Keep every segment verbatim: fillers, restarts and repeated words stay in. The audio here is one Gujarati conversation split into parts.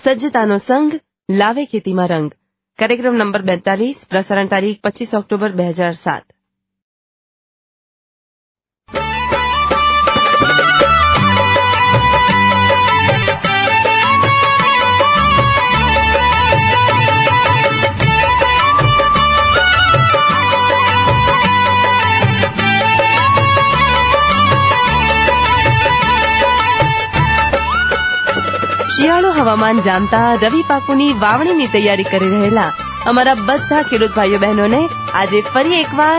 સજ્જતાનો સંગ લાવે ખેતીમાં રંગ. કાર્યક્રમ નંબર બેતાલીસ, પ્રસારણ તારીખ પચીસ ઓક્ટોબર બે હજાર સાત. શિયાળુ હવામાન જામતા રવિ પાકોની વાવણીની તૈયારી કરી રહેલા અમારા બધા ખેડૂત ભાઈઓ બહેનોને આજે ફરી એકવાર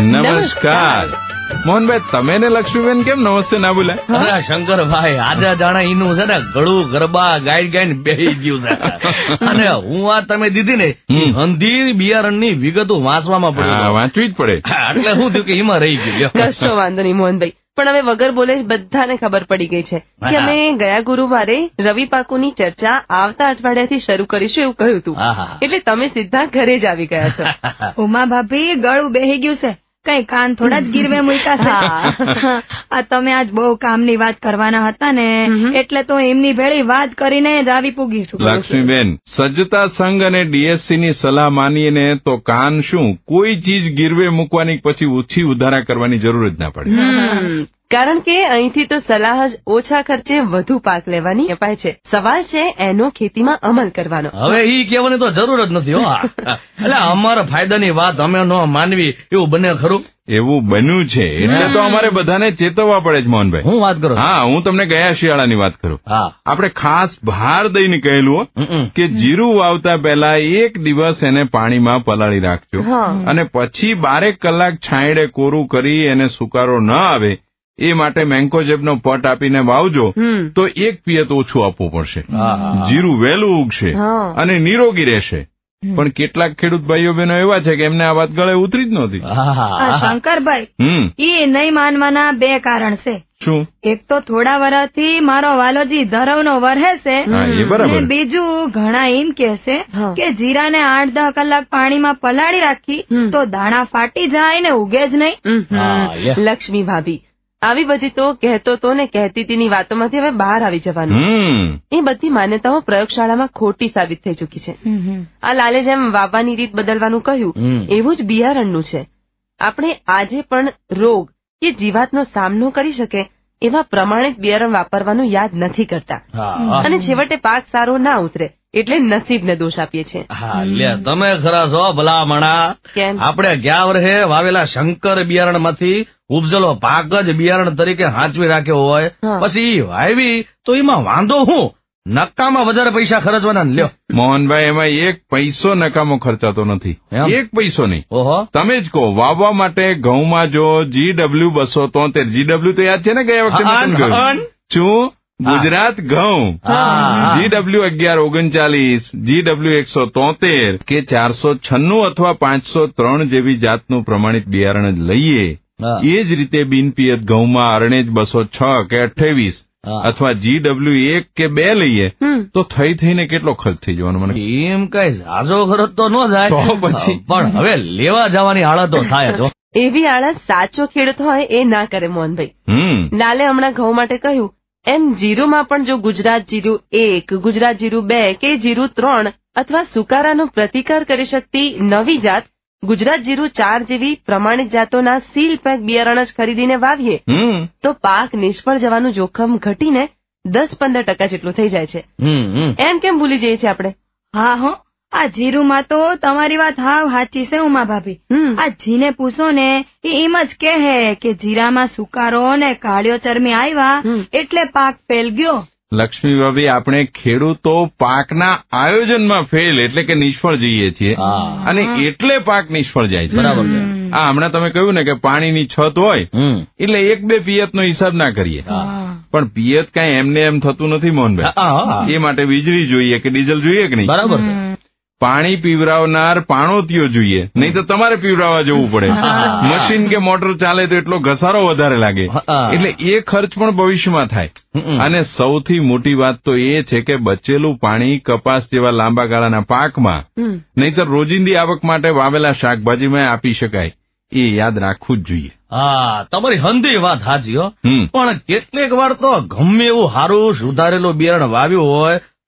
નમસ્કાર. મોહનભાઈ, તમે ને લક્ષ્મીબેન કેમ નમસ્તે ના બોલ્યા? અરે શંકરભાઈ, આજે જાણે એનું છે ને ગળું ગરબા ગાઈ ગાઈને બેહી ગયું છે. અને હું આ તમે દીધી ને હંધી બિયારણની વિગતો વાંચવામાં પડ્યું. વાંચવી જ પડે. એટલે શું થયું કે એમાં રહી ગયું. કશો વાંધો નહીં મોહનભાઈ, પણ હવે વગર બોલે બધાને ખબર પડી ગઈ છે કે અમે ગયા ગુરુવારે રવિ પાકોની ચર્ચા આવતા અઠવાડિયાથી શરૂ કરીશું એવું કહ્યું હતું. એટલે તમે સીધા ઘરે જ આવી ગયા છો. ઉમા ભાભી, ગળું બેહી ગયું છે, કઈ કાન થોડા જ ગીરવે મૂક્યા છે. આ તમે આજ બહુ કામની વાત કરવાના હતા ને, એટલે તો એમની ભેળી વાત કરીને જ આવી પૂગી છું. લક્ષ્મીબેન, સજ્જતા સંઘ અને ડીએસસી ની સલાહ માનીને તો કાન શું કોઈ ચીજ ગીરવે મૂકવાની પછી ઓછી ઉધારા કરવાની જરૂર જ ના પડે. કારણ કે અહીંથી તો સલાહ જ ઓછા ખર્ચે વધુ પાક લેવાની અપાય છે. સવાલ છે એનો ખેતીમાં અમલ કરવાનો. હવે ઈ કહેવાની તો જરૂર જ નથી. હો એટલે અમારા ફાયદાની વાત અમે ન માનવી એવું બને ખરું? એવું બન્યું છે એટલે તો અમારે બધાને ચેતવવા પડે છે. મોહનભાઈ, હું વાત કરું? હા, હું તમને ગયા શિયાળાની વાત કરું. આપણે ખાસ ભાર દઈને કહેલું કે જીરું વાવતા પહેલા એક દિવસ એને પાણીમાં પલાળી રાખજો અને પછી બારેક કલાક છાંયડે કોરું કરી એને સુકારો ન આવે એ માટે મેન્કોજેબનો પટ આપીને વાવજો તો એક પિયત ઓછું આપવું પડશે. જીરું વહેલું ઉગશે અને નિરોગી રહેશે. પણ કેટલાક ખેડૂત ભાઈઓ બહેનો એવા છે કે એમને આ વાત ગળે ઉતરી જ નહોતી. શંકરભાઈ, એ નહીં માનવાના બે કારણ છે. શું? એક તો થોડા વર્ષથી મારો વાલોજી ધરવનો વરહે છે, અને બીજું ઘણા એમ કે છે કે જીરાને આઠ દસ કલાક પાણીમાં પલાળી રાખી તો દાણા ફાટી જાય ને ઉગે જ નહીં. લક્ષ્મી ભાભી, આવી બધી તો કહેતો તો ને કહેતી તેની વાતોમાંથી હવે બહાર આવી જવાનું. એ બધી માન્યતાઓ પ્રયોગશાળામાં ખોટી સાબિત થઈ ચૂકી છે. આ લાલે જેમ વાવવાની રીત બદલવાનું કહ્યું એવું જ બિયારણનું છે. આપણે આજે પણ રોગ કે જીવાતનો સામનો કરી શકે એવા પ્રમાણિત બિયારણ વાપરવાનું યાદ નથી કરતા, અને છેવટે પાક સારો ના ઉતરે એટલે નસીબને દોષ આપીએ છીએ. તમે ખરા છો ભલામણા. આપણે ગયા વર્ષે વાવેલા શંકર બિયારણ માંથી ઉપજેલો પાક જ બિયારણ તરીકે હાંચવી રાખ્યો હોય, પછી વાવી તો એમાં વાંધો હું? નકામાં વધારે પૈસા ખર્ચવાના. લ્યો મોહનભાઈ, એમાં એક પૈસો નકામો ખર્ચાતો નથી. એક પૈસો નહીં. ઓહો, તમે જ કહો. વાવવા માટે ઘઉંમાં જો જી ડબલ્યુ બસો તોતેર જી ડબલ્યુ તો યાદ છે ને ગયા વખતે શું? ગુજરાત ઘઉં જી ડબલ્યુ અગિયાર ઓગણચાલીસ, જી ડબલ્યુ એકસો તોતેર કે ચારસો છન્નું અથવા પાંચસો ત્રણ જેવી જાતનું પ્રમાણિત બિયારણ જ લઈએ. એ જ રીતે બિનપિયત ઘઉંમાં અરણેજ બસો છ કે અઠ્યાવીસ અથવા જી ડબલ્યુ એક કે બે લઈએ તો થઈ થઈને કેટલો ખર્ચ થઈ જવાનો? મને એમ કઈ ઝાઝો ખર્ચ તો ન જાય પછી, પણ હવે લેવા જવાની હાલતો થાય છો. એવી આળસ સાચો ખેડૂત હોય એ ના કરે મોહનભાઈ. લાલે હમણાં ઘઉં માટે કહ્યું એમ જીરુમાં પણ જો ગુજરાત જીરું એક, ગુજરાત જીરું બે કે જીરું ત્રણ અથવા સુકારાનો પ્રતિકાર કરી શકતી નવી જાત ગુજરાત જીરું ચાર જેવી પ્રમાણિત જાતોના સીલ પેક બિયારણ જ ખરીદીને વાવીએ તો પાક નિષ્ફળ જવાનું જોખમ ઘટીને દસ પંદર ટકા જેટલું થઈ જાય છે. એમ કેમ ભૂલી જઈએ છીએ આપણે? હા હો, આ જીરુમાં તો તમારી વાત હાવ સાચી છે ઉમા ભાભી. આ જીને પૂછો ને એ એમ જ કહે કે જીરામાં સુકારો ને કાળિયો ચરમી આવ્યા એટલે પાક ફેલ ગયો. લક્ષ્મી ભાભી, આપણે ખેડૂતો પાકના આયોજનમાં ફેલ એટલે કે નિષ્ફળ જઈએ છીએ અને એટલે પાક નિષ્ફળ જાય છે. બરાબર છે. આ હમણાં તમે કહ્યું ને કે પાણીની છત હોય એટલે એક બે પિયત નો હિસાબ ના કરીએ, પણ પિયત કઈ એમને એમ થતું નથી મોહનભાઈ. એ માટે વીજળી જોઈએ કે ડીઝલ જોઈએ કે નહીં? બરાબર છે. પાણી પીવરાવનાર પાણોતીઓ જોઈએ, નહીં તો તમારે પીવરાવવા જવું પડે. મશીન કે મોટર ચાલે તો એટલો ઘસારો વધારે લાગે, એટલે એ ખર્ચ પણ ભવિષ્યમાં થાય. અને સૌથી મોટી વાત તો એ છે કે બચેલું પાણી કપાસ જેવા લાંબા ગાળાના પાકમાં, નહીંતર રોજિંદી આવક માટે વાવેલા શાકભાજીમાં આપી શકાય. એ યાદ રાખવું જ જોઈએ. હા, તમારી હંધી વાત સાચી હો. પણ કેટલીક વાર તો ગમે એવું સારું સુધારેલું બિયારણ વાવ્યું હોય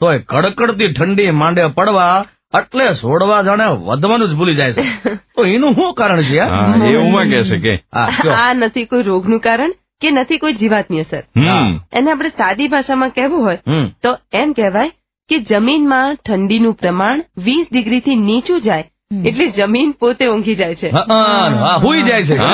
તોય કડકડતી ઠંડી માંડે પડવા એટલે છોડવા જાણે વધવાનું જ ભૂલી જાય છે. તો એનું શું કારણ છે? એવું કે છે કે આ નથી કોઈ રોગનું કારણ કે નથી કોઈ જીવાતની અસર. એને આપણે સાદી ભાષામાં કહેવું હોય તો એમ કહેવાય કે જમીનમાં ઠંડીનું પ્રમાણ વીસ ડિગ્રીથી નીચું જાય એટલે જમીન પોતે ઊંઘી જાય છે. હુઈ જાય છે.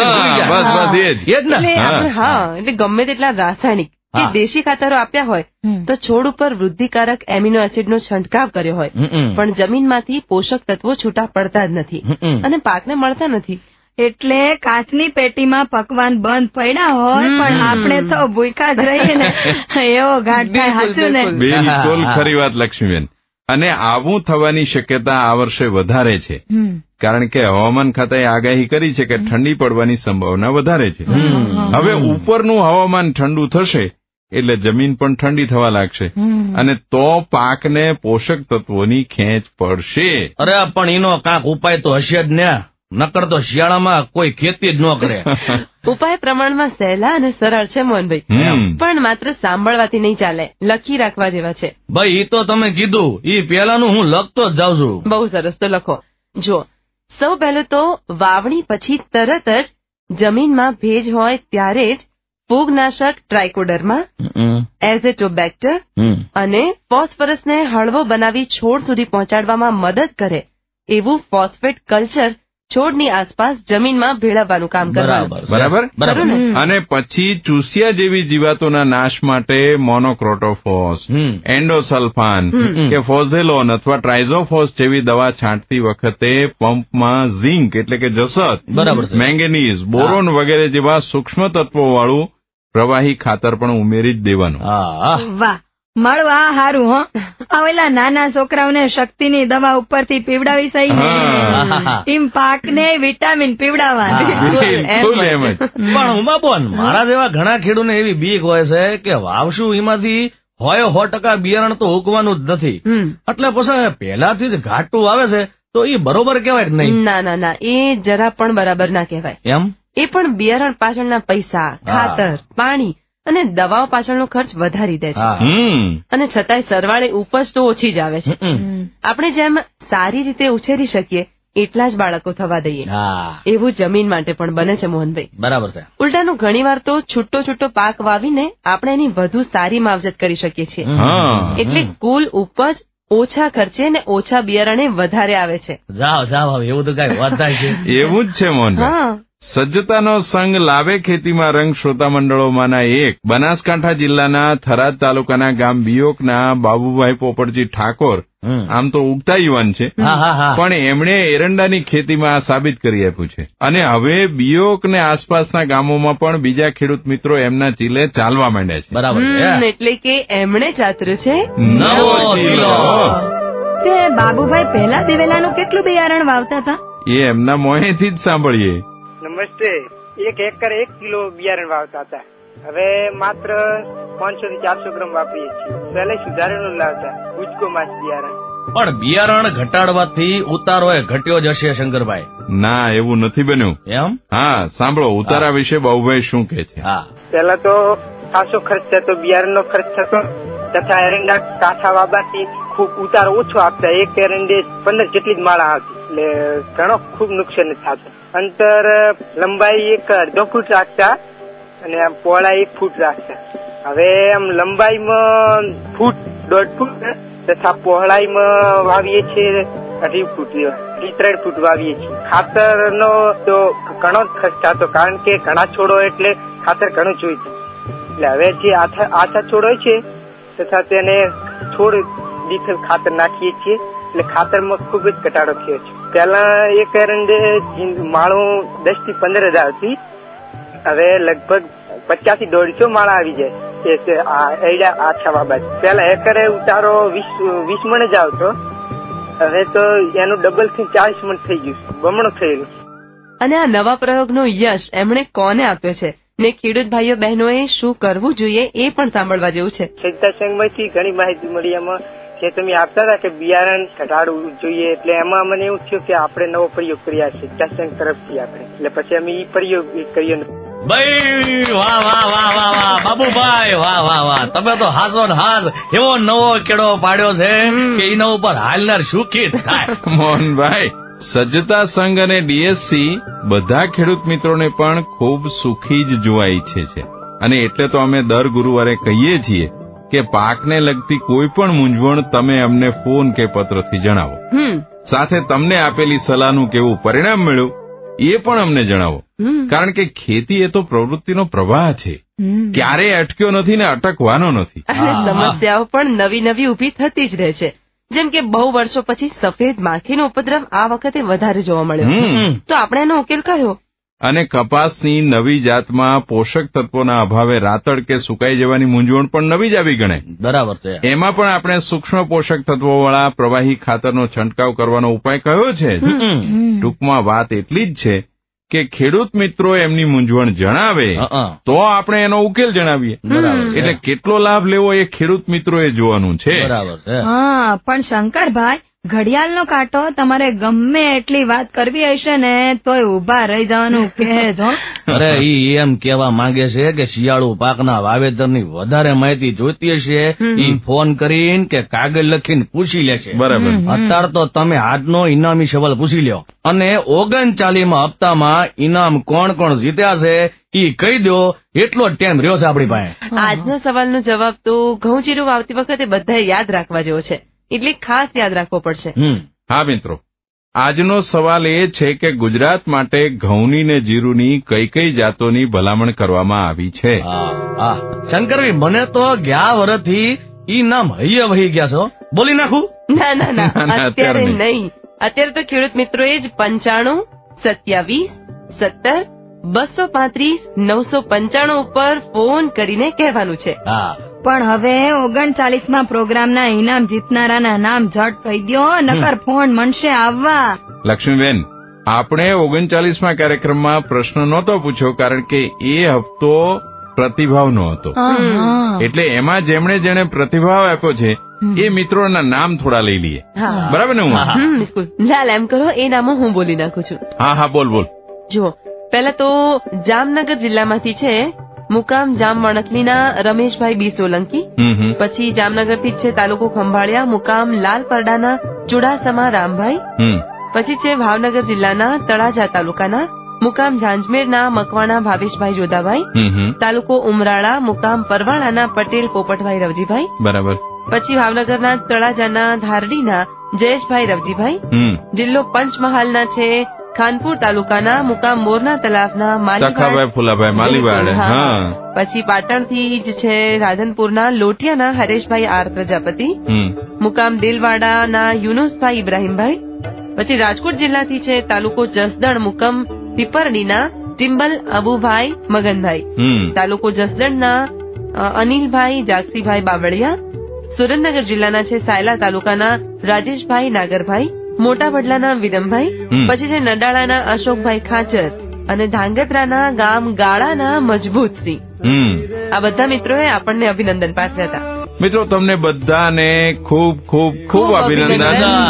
હા, એટલે ગમે તેટલા રાસાયણિક કે દેશી ખાતરો આપ્યા હોય તો છોડ ઉપર વૃદ્ધિકારક એમિનો એસિડનો છંટકાવ કર્યો હોય પણ જમીનમાંથી પોષક તત્વો છૂટા પડતા જ નથી અને પાકને મળતા નથી. એટલે કાચની પેટીમાં પકવાન બંધ પડ્યા હોય પણ આપણે તો ભૂખ્યા જ રહીએ ને એવો ઘાટ થાય. સાચું ને? બિલકુલ ખરી વાત લક્ષ્મીબેન. અને આવું થવાની શક્યતા આ વર્ષે વધારે છે કારણ કે હવામાન ખાતાએ આગાહી કરી છે કે ઠંડી પડવાની સંભાવના વધારે છે. હવે ઉપરનું હવામાન ઠંડુ થશે એટલે જમીન પણ ઠંડી થવા લાગશે અને તો પાકને પોષક તત્વોની ખેંચ પડશે. અરે પણ એનો કાંક ઉપાય તો હશે જ ને, નકર તો શિયાળામાં કોઈ ખેતી જ ન કરે. ઉપાય પ્રમાણમાં સહેલા અને સરળ છે મોહનભાઈ, પણ માત્ર સાંભળવાથી નહીં ચાલે, લખી રાખવા જેવા છે. ભાઈ એ તો તમે કીધું ઈ પેલાનું હું લખતો જ જાઉં છું. બહુ સરસ, તો લખો. જો સૌ પહેલું તો વાવણી પછી તરત જ જમીનમાં ભેજ હોય ત્યારે જ ફૂગનાશક ટ્રાઇકોડર્મા, એઝેટોબેક્ટર અને ફોસ્ફરસને હળવો બનાવી છોડ સુધી પહોંચાડવામાં મદદ કરે એવું ફોસ્ફેટ કલ્ચર છોડની આસપાસ જમીનમાં ભેળવવાનું કામ કરવાનું. બરાબર બરાબર. અને પછી ચૂસિયા જેવી જીવાતોના નાશ માટે મોનોક્રોટોફોસ, એન્ડોસલ્ફાન કે ફોઝેલોન અથવા ટ્રાઇઝોફોસ જેવી દવા છાંટતી વખતે પંપમાં ઝિંક એટલે કે જસત, બરાબર, મેંગેનીઝ, બોરોન વગેરે જેવા સૂક્ષ્મ તત્વો વાળું પ્રવાહી ખાતર પણ ઉમેરી જ દેવાનું. વાહ, મળવા હારું. હો આવેલા નાના છોકરાઓને શક્તિની દવા ઉપરથી પીવડાવી સહી ને એમ પાકને વિટામિન પીવડાવવા. પણ ઉમાબોન, મારા જેવા ઘણા ખેડૂતને એવી બીક હોય છે કે વાવશું એમાંથી હોય સો ટકા બિયારણ તો ઉગવાનું જ નથી, એટલે પછી પહેલાથી જ ઘાટું આવે છે તો એ બરોબર કહેવાય નહીં? ના ના ના, એ જરા પણ બરાબર ના કહેવાય. એમ? એ પણ બિયારણ પાછળના પૈસા, ખાતર, પાણી અને દવાઓ પાછળનો ખર્ચ વધારી દે છે અને છતાંય સરવાળે ઉપજ તો ઓછી જ આવે છે. આપણે જેમ સારી રીતે ઉછેરી શકીએ એટલા જ બાળકો થવા દઈએ એવું જમીન માટે પણ બને છે મોહનભાઈ. બરાબર છે. ઉલટાનું ઘણી વાર તો છૂટો છૂટો પાક વાવીને આપણે એની વધુ સારી માવજત કરી શકીએ છીએ એટલે કુલ ઉપજ ઓછા ખર્ચે ને ઓછા બિયારણે વધારે આવે છે. જાઓ જાઓ, એવું તો કઈ વાત થાય છે. એવું જ છે મોહનભાઈ. સજ્જતાનો સંઘ લાવે ખેતીમાં રંગ શ્રોતા મંડળોમાંના એક બનાસકાંઠા જિલ્લાના થરાદ તાલુકાના ગામ બિયોકના બાબુભાઈ પોપટજી ઠાકોર આમ તો ઉગતા યુવાન છે પણ એમણે એરંડાની ખેતીમાં આ સાબિત કરી આપ્યું છે અને હવે બિયોક ને આસપાસના ગામોમાં પણ બીજા ખેડૂત મિત્રો એમના ચીલે ચાલવા માંડ્યા છે. બરાબર, એટલે કે એમણે ચાતર્યું છે નવો ચીલો. તે બાબુભાઈ પહેલા દિવેલાનું કેટલું બિયારણ વાવતા હતા? એ એમના મોહેથી જ સાંભળીએ. નમસ્તે. એક એકર એક કિલો બિયારણ વાવતા હતા, હવે માત્ર પાંચસો થી ચારસો ગ્રામ વાપરીએ છીએ. પહેલા સુધારેલું લાવતા ઉચકો માસ બિયારણ. પણ બિયારણ ઘટાડવાથી ઉતારો એ ઘટ્યો જ હશે શંકરભાઈ? ના, એવું નથી બન્યું. એમ? હા, સાંભળો ઉતારા વિશે બાબુભાઈ શું કે છે. હા, પેલા તો ખાસો ખર્ચ થતો, બિયારણ નો ખર્ચ થતો તથા એરંડા કાંઠા વાવવાથી ખૂબ ઉતારો ઓછો આપતા. એક એરંડે પંદર જેટલી જ માળા આવતી એટલે ઘણો ખૂબ નુકસાન થતું. અંતર લંબાઈ એક અડધો ફૂટ રાખતા અને આમ પહોળાઈ એક ફૂટ રાખતા. હવે આમ લંબાઈમાં ફૂટ દોઢ ફૂટ તથા પહોળાઈમાં વાવીએ છીએ અઢી ફૂટ, અઢી ત્રણ ફૂટ વાવીએ છીએ. ખાતરનો તો ઘણો જ ખર્ચ થતો કારણ કે ઘણા છોડો એટલે ખાતર ઘણું જોઈતું. એટલે હવે જે આછા આછા છોડ હોય છે તથા તેને છોડ દીઠ ખાતર નાખીએ છીએ એટલે ખાતરમાં ખૂબ જ ઘટાડો થયો છે. પેલા એક એરંડે માળું દસ થી પંદર હજાર હતી, હવે લગભગ પચાસ થી દોઢસો માળા આવી જાય આછા બાબત. પેલા એકરે ઉતારો વીસ વીસ મણ જ આવતો, હવે તો એનું ડબલ થી ચાલીસ મણ થઈ ગયું, બમણું થયેલું. અને આ નવા પ્રયોગનો યશ એમણે કોને આપ્યો છે ને ખેડૂત ભાઈઓ બહેનોએ શું કરવું જોઈએ એ પણ સાંભળવા જેવું છે. સજ્જતા સંઘમાંથી ઘણી માહિતી મળી એમાં કે તમે આપતા હતા કે બિયારણ ઘટાડવું જોઈએ, એટલે એમાં મને એવું થયું કે આપણે નવો પ્રયોગ કર્યા છે સજ્જતા સંઘ તરફથી આપણે, એટલે પછી અમે એ પ્રયોગ કર્યો. ભાઈ વાહ વાહ વાહ વાહ વાહ બાબુભાઈ વાહ વાહ વાહ તમે તો હાસો ને હાસ એવો નવો કેળો પાડ્યો છે કે એના ઉપર હાલનાર સુખી થાય. મોહનભાઈ, સજ્જતા સંઘ અને ડીએસસી બધા ખેડૂત મિત્રોને પણ ખૂબ સુખી જ જોવા ઈચ્છે છે અને એટલે તો અમે દર ગુરુવારે કહીએ છીએ કે પાકને લગતી કોઈ પણ મૂંઝવણ તમે અમને ફોન કે પત્રથી જણાવો. સાથે તમને આપેલી સલાહનું કેવું પરિણામ મળ્યું એ પણ અમને જણાવો, કારણ કે ખેતી એ તો પ્રવૃત્તિનો પ્રવાહ છે, ક્યારેય અટક્યો નથી ને અટકવાનો નથી. સમસ્યાઓ પણ નવી નવી ઉભી થતી જ રહે છે. જેમ કે બહુ વર્ષો પછી સફેદ માખીનો ઉપદ્રવ આ વખતે વધારે જોવા મળ્યો, તો આપણે એનો ઉકેલ કર્યો. અને કપાસની નવી જાતમાં પોષક તત્વોના અભાવે રાતળ કે સુકાઈ જવાની મૂંઝવણ પણ નવી જ આવી ગણાય. બરાબર છે. એમાં પણ આપણે સૂક્ષ્મ પોષક તત્વોવાળા પ્રવાહી ખાતરનો છંટકાવ કરવાનો ઉપાય કયો છે. ટૂંકમાં વાત એટલી જ છે કે ખેડૂત મિત્રો એમની મૂંઝવણ જણાવે તો આપણે એનો ઉકેલ જણાવીએ. એટલે કેટલો લાભ લેવો એ ખેડૂત મિત્રોએ જોવાનું છે. બરાબર છે. હા, પણ શંકરભાઈ, ઘડિયાળનો કાંટો તમારે ગમે એટલી વાત કરવી હશે ને તોય ઉભા રહી જવાનું કહેજો. અરે ઈ એમ કેવા માંગે છે કે શિયાળુ પાકના વાવેતરની વધારે માહિતી જોઈતી હશે, ઈ ફોન કરીને કે કાગળ લખીને પૂછી લેશે. બરાબર. અત્યારે તો તમે આજનો ઇનામી સવાલ પૂછી લ્યો અને ઓગણચાલીસમાં હપ્તામાં ઇનામ કોણ કોણ જીત્યા છે ઈ કહી દો, એટલો જ ટાઈમ રહ્યો છે આપણી પાસે. આજના સવાલનો જવાબ તો ઘઉં જીરું વાવતી વખતે બધાએ યાદ રાખવા જેવો છે, એટલે ખાસ યાદ રાખવો પડશે. હા મિત્રો, આજનો સવાલ એ છે કે ગુજરાત માટે ઘઉંની ને જીરુની કઈ કઈ જાતોની ભલામણ કરવામાં આવી છે. શંકરભાઈ, મને તો ગયા વર્ષથી ઈ નામ હૈયે વહી ગયા છો, બોલી નાખું? ના ના ના, અત્યારે નહીં. અત્યારે તો ખેડૂત મિત્રોએ જ પંચાણું સત્યાવીસ સત્તર બસો પાંત્રીસ નવસો પંચાણું ઉપર ફોન કરીને કહેવાનું છે. પણ હવે ઓગણચાલીસમાં પ્રોગ્રામના ઇનામ જીતનારાના નામ ઝટ કહી દો, નકર ફોન મળશે આવવા. લક્ષ્મીબેન, આપણે ઓગણચાલીસમાં કાર્યક્રમમાં પ્રશ્ન નહોતો પૂછ્યો કારણ કે એ હપ્તો પ્રતિભાવનો હતો, એટલે એમાં જેમણે જેને પ્રતિભાવ આપ્યો છે એ મિત્રોના નામ થોડા લઈ લઈએ. બરાબર ને? હું લાલ એમ કરો, એ નામો હું બોલી નાખું છું. હા હા, બોલ બોલ. જુઓ, પેલા તો જામનગર જિલ્લામાંથી છે મુકામ જામ વણકલીના રમેશભાઈ બી સોલંકી. પછી જામનગર થી છે તાલુકો ખંભાળિયા મુકામ લાલપરડાના ચુડાસમા રામભાઈ. પછી છે ભાવનગર જિલ્લાના તળાજા તાલુકાના મુકામ ઝાંઝમેરના મકવાણા ભાવેશભાઈ જોધાભાઈ. તાલુકો ઉમરાળા મુકામ પરવાળાના પટેલ પોપટભાઈ રવજીભાઈ. બરાબર. પછી ભાવનગરના તળાજાના ધારડીના જયેશભાઈ રવજીભાઈ. જિલ્લો પંચમહાલના છે ખાનપુર તાલુકાના મુકામ મોરના તલાવના માલીભાઈ ફુલાભાઈ માલીવાડ. પછી પાટણ થી જ છે રાધનપુરના લોટિયાના હરેશભાઈ આર પ્રજાપતિ. મુકામ દિલવાડાના યુનુસભાઈ ઇબ્રાહીમભાઈ. પછી રાજકોટ જિલ્લાથી છે તાલુકો જસદણ મુકામ પીપરડીના ટિમ્બલ અબુભાઈ મગનભાઈ. તાલુકો જસદણના અનિલભાઈ જાગસીભાઈ બાવળિયા. સુરેન્દ્રનગર જિલ્લાના છે સાયલા તાલુકાના રાજેશભાઈ નાગરભાઈ. મોટા વડલાના વિરમભાઈ. પછી છે નડાળાના અશોકભાઈ ખાચર અને ધાંગધ્રાના ગામ ગાળાના મજબૂતસિંહ. આ બધા મિત્રોએ આપણને અભિનંદન પાઠવ્યા હતા. મિત્રો, તમને બધાને ખૂબ ખૂબ ખૂબ અભિનંદન,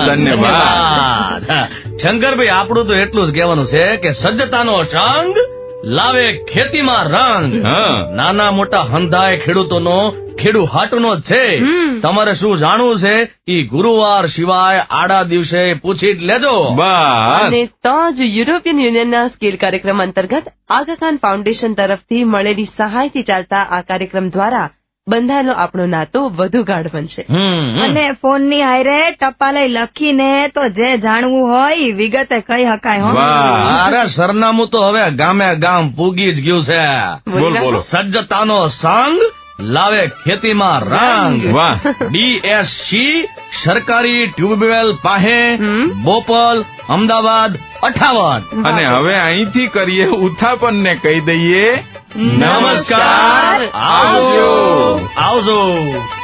ધન્યવાદ. શંકરભાઈ, આપણું તો એટલું જ કહેવાનું છે કે સજ્જતાનો સંગ લાવે ખેતીમાં રંગ. નાના મોટા હંધાય ખેડૂતોનો ખેડૂ હાટનો જ છે. તમારે શું જાણવું છે ઈ ગુરુવાર સિવાય આડા દિવસે પૂછી જ લેજો. અને તો જ યુરોપિયન યુનિયનના સ્કિલ કાર્યક્રમ અંતર્ગત આગા ખાન ફાઉન્ડેશન તરફથી મળેલી સહાયથી ચાલતા આ કાર્યક્રમ દ્વારા બંધાયેલો આપણો નાતો વધુ ગાઢ બનશે. અને ફોન ની હારે ટપાલે લખીને તો જે જાણવું હોય વિગતે કહી શકાય. અરે સરનામું તો હવે ગામે ગામ પૂગી જ ગયું છે. બોલ બોલો. સજ્જતાનો સંગ લાવે ખેતીમાં રંગ. વાહ. ડીએસસી સરકારી ટ્યુબવેલ પાસે, બોપલ, અમદાવાદ અઠાવન. અને હવે અહીંથી કરીએ ઉત્થાપન ને કહી દઈએ નમસ્કાર. આવજો આવજો.